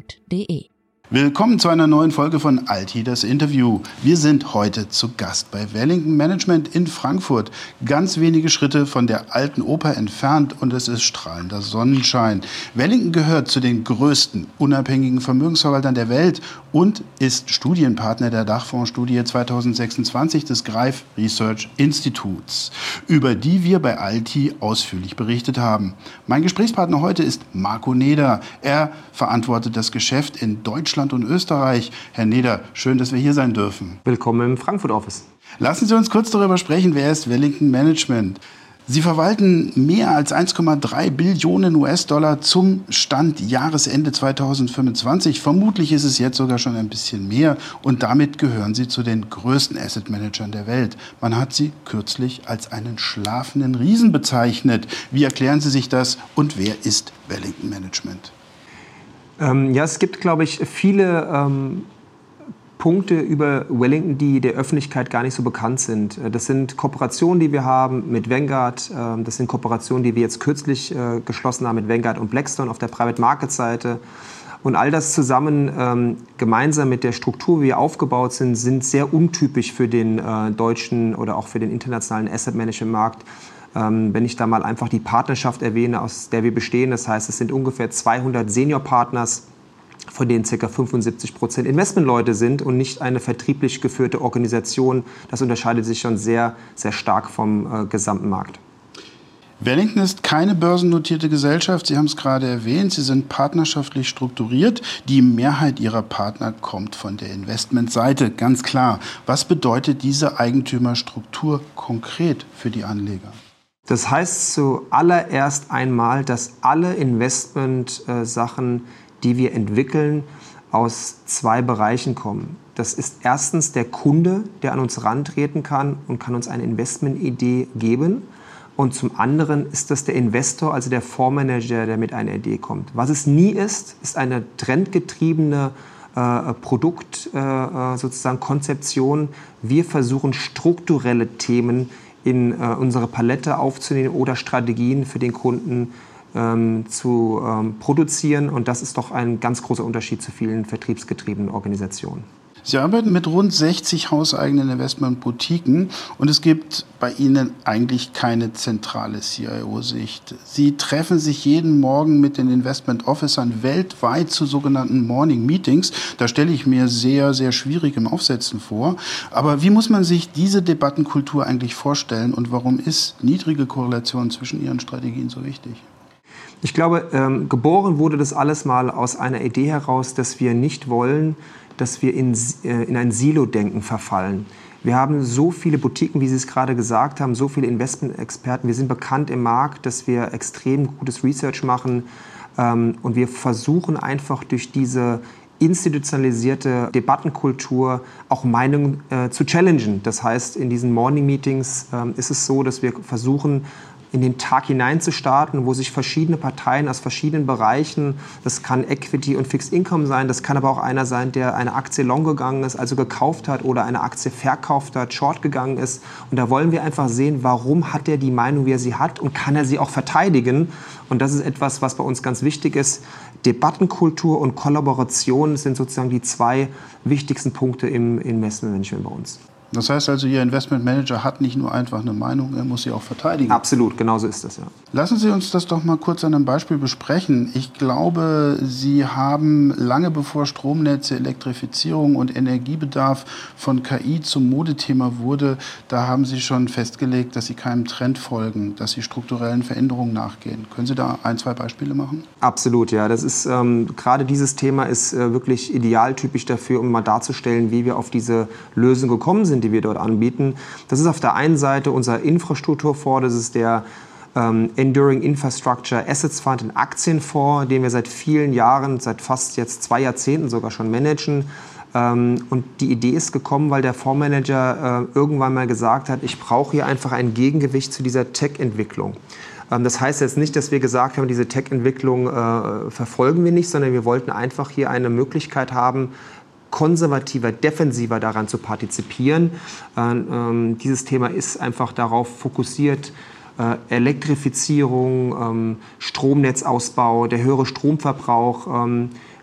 wellington-management.de. Willkommen zu einer neuen Folge von Alti, das Interview. Wir sind heute zu Gast bei Wellington Management in Frankfurt. Ganz wenige Schritte von der alten Oper entfernt und es ist strahlender Sonnenschein. Wellington gehört zu den größten unabhängigen Vermögensverwaltern der Welt und ist Studienpartner der Dachfondsstudie 2026 des Greif Research Instituts, über die wir bei Alti ausführlich berichtet haben. Mein Gesprächspartner heute ist Marco Neder. Er verantwortet das Geschäft in Deutschland und Österreich. Herr Neder, schön, dass wir hier sein dürfen. Willkommen im Frankfurt-Office. Lassen Sie uns kurz darüber sprechen, wer ist Wellington Management? Sie verwalten mehr als 1,3 Billionen US-Dollar zum Stand Jahresende 2025. Vermutlich ist es jetzt sogar schon ein bisschen mehr und damit gehören Sie zu den größten Asset-Managern der Welt. Man hat Sie kürzlich als einen schlafenden Riesen bezeichnet. Wie erklären Sie sich das und wer ist Wellington Management? Ja, es gibt, glaube ich, viele Punkte über Wellington, die der Öffentlichkeit gar nicht so bekannt sind. Das sind Kooperationen, die wir haben mit Vanguard. Das sind Kooperationen, die wir jetzt kürzlich geschlossen haben mit Vanguard und Blackstone auf der Private Market Seite. Und all das zusammen, gemeinsam mit der Struktur, wie wir aufgebaut sind, sind sehr untypisch für den deutschen oder auch für den internationalen Asset Management Markt. Wenn ich da mal einfach die Partnerschaft erwähne, aus der wir bestehen, das heißt, es sind ungefähr 200 Senior-Partners, von denen ca. 75% Investmentleute sind und nicht eine vertrieblich geführte Organisation. Das unterscheidet sich schon sehr, sehr stark vom gesamten Markt. Wellington ist keine börsennotierte Gesellschaft. Sie haben es gerade erwähnt. Sie sind partnerschaftlich strukturiert. Die Mehrheit Ihrer Partner kommt von der Investmentseite, ganz klar. Was bedeutet diese Eigentümerstruktur konkret für die Anleger? Das heißt zuallererst einmal, dass alle Investment-Sachen, die wir entwickeln, aus zwei Bereichen kommen. Das ist erstens der Kunde, der an uns rantreten kann und kann uns eine Investmentidee geben. Und zum anderen ist das der Investor, also der Fondsmanager, der mit einer Idee kommt. Was es nie ist, ist eine trendgetriebene sozusagen Konzeption. Wir versuchen strukturelle Themen in unsere Palette aufzunehmen oder Strategien für den Kunden zu produzieren. Und das ist doch ein ganz großer Unterschied zu vielen vertriebsgetriebenen Organisationen. Sie arbeiten mit rund 60 hauseigenen Investmentboutiquen und es gibt bei Ihnen eigentlich keine zentrale CIO-Sicht. Sie treffen sich jeden Morgen mit den Investment-Officern weltweit zu sogenannten Morning Meetings. Da stelle ich mir sehr, sehr schwierig im Aufsetzen vor. Aber wie muss man sich diese Debattenkultur eigentlich vorstellen und warum ist niedrige Korrelation zwischen Ihren Strategien so wichtig? Ich glaube, geboren wurde das alles mal aus einer Idee heraus, dass wir nicht wollen, dass wir in ein Silo-Denken verfallen. Wir haben so viele Boutiquen, wie Sie es gerade gesagt haben, so viele Investment-Experten. Wir sind bekannt im Markt, dass wir extrem gutes Research machen. Und wir versuchen einfach durch diese institutionalisierte Debattenkultur auch Meinungen zu challengen. Das heißt, in diesen Morning-Meetings ist es so, dass wir versuchen, in den Tag hinein zu starten, wo sich verschiedene Parteien aus verschiedenen Bereichen, das kann Equity und Fixed Income sein, das kann aber auch einer sein, der eine Aktie long gegangen ist, also gekauft hat oder eine Aktie verkauft hat, short gegangen ist. Und da wollen wir einfach sehen, warum hat er die Meinung, wie er sie hat und kann er sie auch verteidigen. Und das ist etwas, was bei uns ganz wichtig ist. Debattenkultur und Kollaboration sind sozusagen die zwei wichtigsten Punkte im Investmentmanagement bei uns. Das heißt also, Ihr Investmentmanager hat nicht nur einfach eine Meinung, er muss sie auch verteidigen. Absolut, genauso ist das, ja. Lassen Sie uns das doch mal kurz an einem Beispiel besprechen. Ich glaube, Sie haben lange bevor Stromnetze, Elektrifizierung und Energiebedarf von KI zum Modethema wurde, da haben Sie schon festgelegt, dass Sie keinem Trend folgen, dass Sie strukturellen Veränderungen nachgehen. Können Sie da ein, zwei Beispiele machen? Absolut, ja. Das ist, gerade dieses Thema ist wirklich idealtypisch dafür, um mal darzustellen, wie wir auf diese Lösung gekommen sind, die wir dort anbieten. Das ist auf der einen Seite unser Infrastrukturfonds, das ist der Enduring Infrastructure Assets Fund, ein Aktienfonds, den wir seit vielen Jahren, seit fast jetzt 2 Jahrzehnten sogar schon managen. Und die Idee ist gekommen, weil der Fondsmanager irgendwann mal gesagt hat, ich brauche hier einfach ein Gegengewicht zu dieser Tech-Entwicklung. Das heißt jetzt nicht, dass wir gesagt haben, diese Tech-Entwicklung verfolgen wir nicht, sondern wir wollten einfach hier eine Möglichkeit haben, konservativer, defensiver daran zu partizipieren. Dieses Thema ist einfach darauf fokussiert, Elektrifizierung, Stromnetzausbau, der höhere Stromverbrauch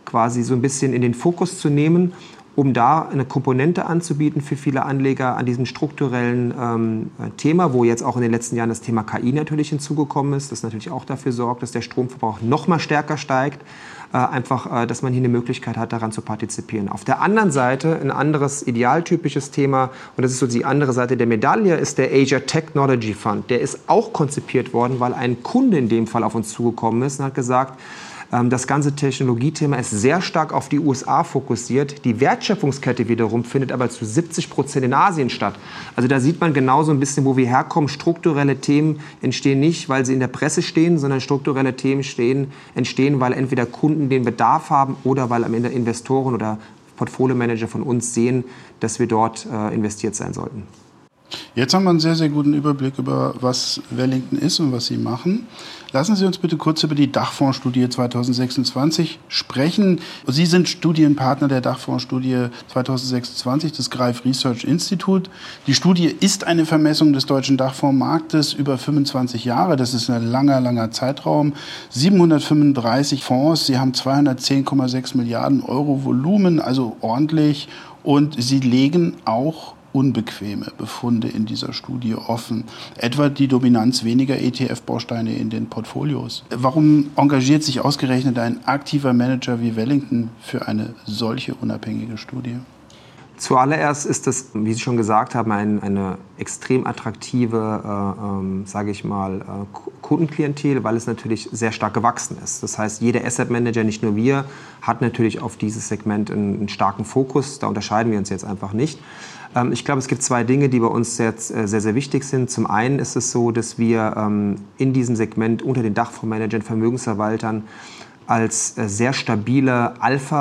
quasi so ein bisschen in den Fokus zu nehmen, um da eine Komponente anzubieten für viele Anleger an diesem strukturellen Thema, wo jetzt auch in den letzten Jahren das Thema KI natürlich hinzugekommen ist, das natürlich auch dafür sorgt, dass der Stromverbrauch noch mal stärker steigt, dass man hier eine Möglichkeit hat, daran zu partizipieren. Auf der anderen Seite ein anderes idealtypisches Thema, und das ist so die andere Seite der Medaille, ist der Asia Technology Fund. Der ist auch konzipiert worden, weil ein Kunde in dem Fall auf uns zugekommen ist und hat gesagt, das ganze Technologiethema ist sehr stark auf die USA fokussiert. Die Wertschöpfungskette wiederum findet aber zu 70% in Asien statt. Also da sieht man genauso ein bisschen, wo wir herkommen. Strukturelle Themen entstehen nicht, weil sie in der Presse stehen, sondern strukturelle Themen entstehen, weil entweder Kunden den Bedarf haben oder weil am Ende Investoren oder Portfolio-Manager von uns sehen, dass wir dort investiert sein sollten. Jetzt haben wir einen sehr, sehr guten Überblick über, was Wellington ist und was Sie machen. Lassen Sie uns bitte kurz über die Dachfondsstudie 2026 sprechen. Sie sind Studienpartner der Dachfondsstudie 2026 des Greif Research Institute. Die Studie ist eine Vermessung des deutschen Dachfondsmarktes über 25 Jahre. Das ist ein langer, langer Zeitraum. 735 Fonds. Sie haben 210,6 Milliarden Euro Volumen, also ordentlich. Und Sie legen auch unbequeme Befunde in dieser Studie offen, etwa die Dominanz weniger ETF-Bausteine in den Portfolios. Warum engagiert sich ausgerechnet ein aktiver Manager wie Wellington für eine solche unabhängige Studie? Zuallererst ist das, wie Sie schon gesagt haben, eine extrem attraktive, Kundenklientel, weil es natürlich sehr stark gewachsen ist. Das heißt, jeder Asset Manager, nicht nur wir, hat natürlich auf dieses Segment einen starken Fokus. Da unterscheiden wir uns jetzt einfach nicht. Ich glaube, es gibt zwei Dinge, die bei uns jetzt sehr, sehr wichtig sind. Zum einen ist es so, dass wir in diesem Segment unter den Dachfondsmanagern, Vermögensverwaltern als sehr stabile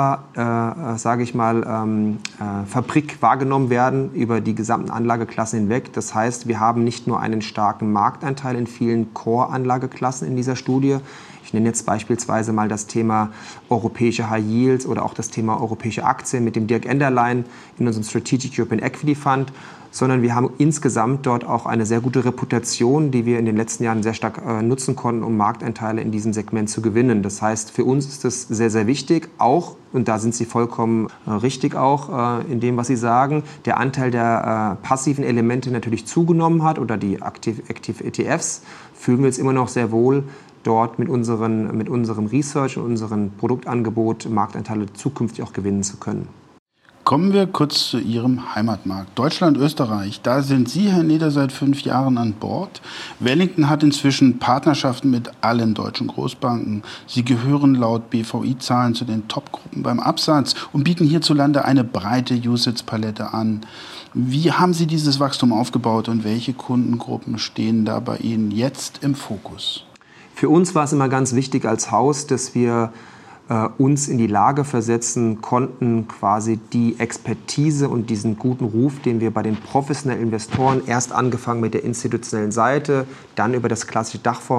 Fabrik wahrgenommen werden über die gesamten Anlageklassen hinweg. Das heißt, wir haben nicht nur einen starken Marktanteil in vielen Core-Anlageklassen in dieser Studie. Ich nenne jetzt beispielsweise mal das Thema europäische High Yields oder auch das Thema europäische Aktien mit dem Dirk Enderlein in unserem Strategic European Equity Fund, sondern wir haben insgesamt dort auch eine sehr gute Reputation, die wir in den letzten Jahren sehr stark nutzen konnten, um Marktanteile in diesem Segment zu gewinnen. Das heißt, für uns ist das sehr, sehr wichtig, auch, und da sind Sie vollkommen richtig auch in dem, was Sie sagen, der Anteil der passiven Elemente natürlich zugenommen hat oder die Active ETFs, fühlen wir uns immer noch sehr wohl, dort mit unserem Research und unserem Produktangebot Marktanteile zukünftig auch gewinnen zu können. Kommen wir kurz zu Ihrem Heimatmarkt. Deutschland, Österreich, da sind Sie, Herr Neder, seit 5 Jahren an Bord. Wellington hat inzwischen Partnerschaften mit allen deutschen Großbanken. Sie gehören laut BVI-Zahlen zu den Top-Gruppen beim Absatz und bieten hierzulande eine breite UCITS-Palette an. Wie haben Sie dieses Wachstum aufgebaut und welche Kundengruppen stehen da bei Ihnen jetzt im Fokus? Für uns war es immer ganz wichtig als Haus, dass wir uns in die Lage versetzen konnten, quasi die Expertise und diesen guten Ruf, den wir bei den professionellen Investoren, erst angefangen mit der institutionellen Seite, dann über das klassische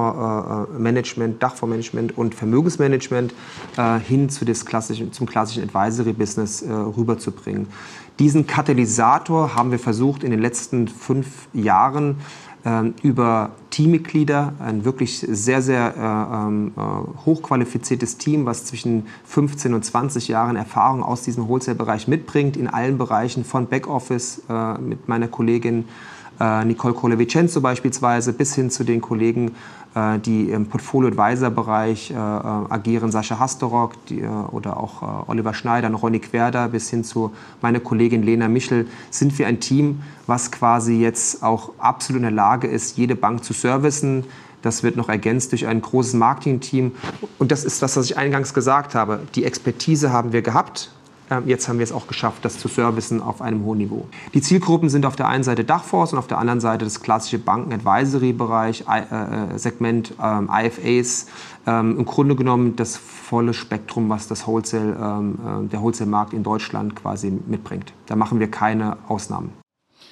Dachfondsmanagement und Vermögensmanagement hin zum klassischen Advisory-Business rüberzubringen. Diesen Katalysator haben wir versucht in den letzten 5 Jahren über Teammitglieder, ein wirklich sehr, sehr hochqualifiziertes Team, was zwischen 15 und 20 Jahren Erfahrung aus diesem Wholesale-Bereich mitbringt, in allen Bereichen von Backoffice mit meiner Kollegin Nicole Kohler-Vicenzo beispielsweise, bis hin zu den Kollegen, die im Portfolio-Advisor-Bereich agieren, Sascha Hastorok oder auch Oliver Schneider und Ronny Querda, bis hin zu meiner Kollegin Lena Michel, sind wir ein Team, was quasi jetzt auch absolut in der Lage ist, jede Bank zu servicen. Das wird noch ergänzt durch ein großes Marketing-Team. Und das ist das, was ich eingangs gesagt habe. Die Expertise haben wir gehabt. Jetzt haben wir es auch geschafft, das zu servicen auf einem hohen Niveau. Die Zielgruppen sind auf der einen Seite Dachfonds und auf der anderen Seite das klassische Banken-Advisory-Bereich, Segment IFAs. Im Grunde genommen das volle Spektrum, was der Wholesale-Markt in Deutschland quasi mitbringt. Da machen wir keine Ausnahmen.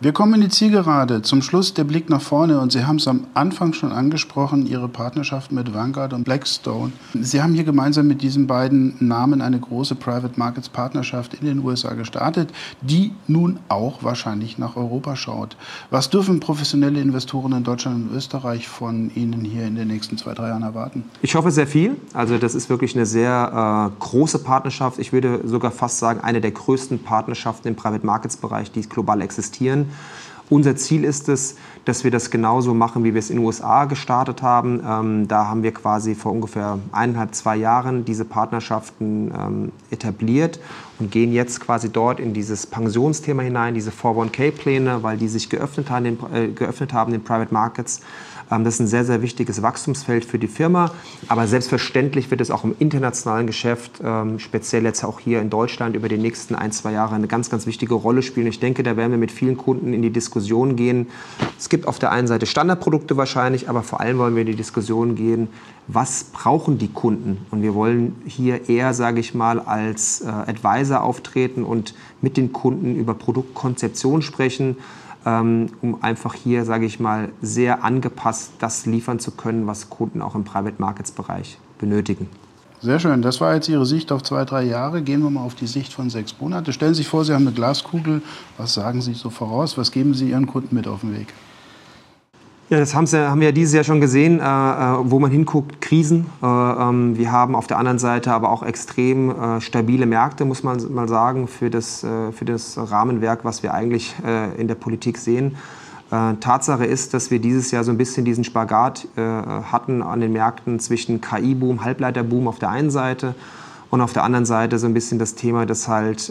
Wir kommen in die Zielgerade. Zum Schluss der Blick nach vorne. Und Sie haben es am Anfang schon angesprochen, Ihre Partnerschaft mit Vanguard und Blackstone. Sie haben hier gemeinsam mit diesen beiden Namen eine große Private Markets Partnerschaft in den USA gestartet, die nun auch wahrscheinlich nach Europa schaut. Was dürfen professionelle Investoren in Deutschland und Österreich von Ihnen hier in den nächsten 2-3 Jahren erwarten? Ich hoffe sehr viel. Also das ist wirklich eine sehr große Partnerschaft. Ich würde sogar fast sagen, eine der größten Partnerschaften im Private Markets Bereich, die global existieren. Unser Ziel ist es, dass wir das genauso machen, wie wir es in den USA gestartet haben. Da haben wir quasi vor ungefähr 1,5-2 Jahren diese Partnerschaften etabliert und gehen jetzt quasi dort in dieses Pensionsthema hinein, diese 401k-Pläne, weil die sich geöffnet haben in Private Markets. Das ist ein sehr, sehr wichtiges Wachstumsfeld für die Firma. Aber selbstverständlich wird es auch im internationalen Geschäft, speziell jetzt auch hier in Deutschland, über die nächsten 1-2 Jahre eine ganz, ganz wichtige Rolle spielen. Ich denke, da werden wir mit vielen Kunden in die Diskussion gehen. Es gibt auf der einen Seite Standardprodukte wahrscheinlich, aber vor allem wollen wir in die Diskussion gehen, was brauchen die Kunden? Und wir wollen hier eher, sage ich mal, als Advisor auftreten und mit den Kunden über Produktkonzeption sprechen, um einfach hier, sage ich mal, sehr angepasst das liefern zu können, was Kunden auch im Private Markets Bereich benötigen. Sehr schön. Das war jetzt Ihre Sicht auf 2-3 Jahre. Gehen wir mal auf die Sicht von 6 Monate. Stellen Sie sich vor, Sie haben eine Glaskugel. Was sagen Sie so voraus? Was geben Sie Ihren Kunden mit auf den Weg? Ja, das haben wir ja dieses Jahr schon gesehen, wo man hinguckt, Krisen. Wir haben auf der anderen Seite aber auch extrem stabile Märkte, muss man mal sagen, für das Rahmenwerk, was wir eigentlich in der Politik sehen. Tatsache ist, dass wir dieses Jahr so ein bisschen diesen Spagat hatten an den Märkten zwischen KI-Boom, Halbleiterboom auf der einen Seite und auf der anderen Seite so ein bisschen das Thema, dass halt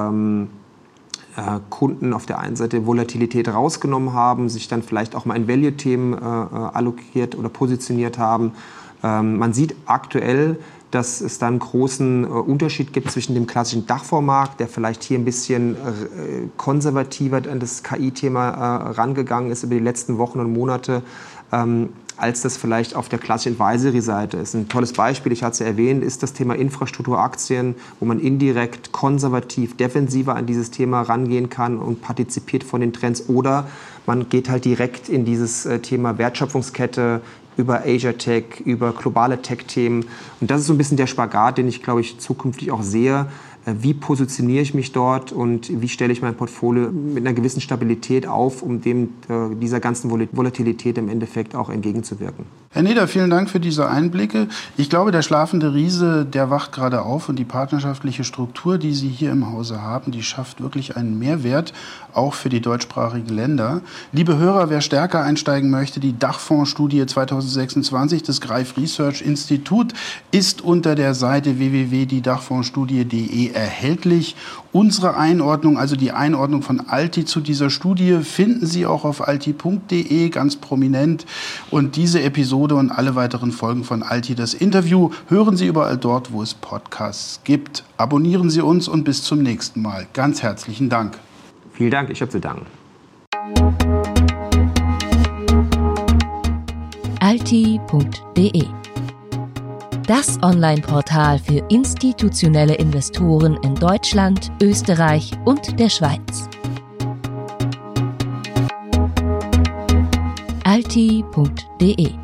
Kunden auf der einen Seite Volatilität rausgenommen haben, sich dann vielleicht auch mal in Value-Themen allokiert oder positioniert haben. Man sieht aktuell, dass es da einen großen Unterschied gibt zwischen dem klassischen Dachfondsmarkt, der vielleicht hier ein bisschen konservativer an das KI-Thema rangegangen ist über die letzten Wochen und Monate, als das vielleicht auf der klassischen Advisory-Seite ist. Ein tolles Beispiel, ich hatte es ja erwähnt, ist das Thema Infrastrukturaktien, wo man indirekt konservativ, defensiver an dieses Thema rangehen kann und partizipiert von den Trends. Oder man geht halt direkt in dieses Thema Wertschöpfungskette über Asia Tech, über globale Tech-Themen. Und das ist so ein bisschen der Spagat, den ich, glaube ich, zukünftig auch sehe. Wie positioniere ich mich dort und wie stelle ich mein Portfolio mit einer gewissen Stabilität auf, um dieser ganzen Volatilität im Endeffekt auch entgegenzuwirken. Herr Neder, vielen Dank für diese Einblicke. Ich glaube, der schlafende Riese, der wacht gerade auf und die partnerschaftliche Struktur, die Sie hier im Hause haben, die schafft wirklich einen Mehrwert, auch für die deutschsprachigen Länder. Liebe Hörer, wer stärker einsteigen möchte, die Dachfondsstudie 2026 des Greif Research Institut ist unter der Seite www.diedachfondsstudie.de erhältlich. Unsere Einordnung, also die Einordnung von Alti zu dieser Studie, finden Sie auch auf alti.de ganz prominent. Und diese Episode und alle weiteren Folgen von Alti, das Interview, hören Sie überall dort, wo es Podcasts gibt. Abonnieren Sie uns und bis zum nächsten Mal. Ganz herzlichen Dank. Vielen Dank, ich habe zu danken. Alti.de, das Online-Portal für institutionelle Investoren in Deutschland, Österreich und der Schweiz. Alti.de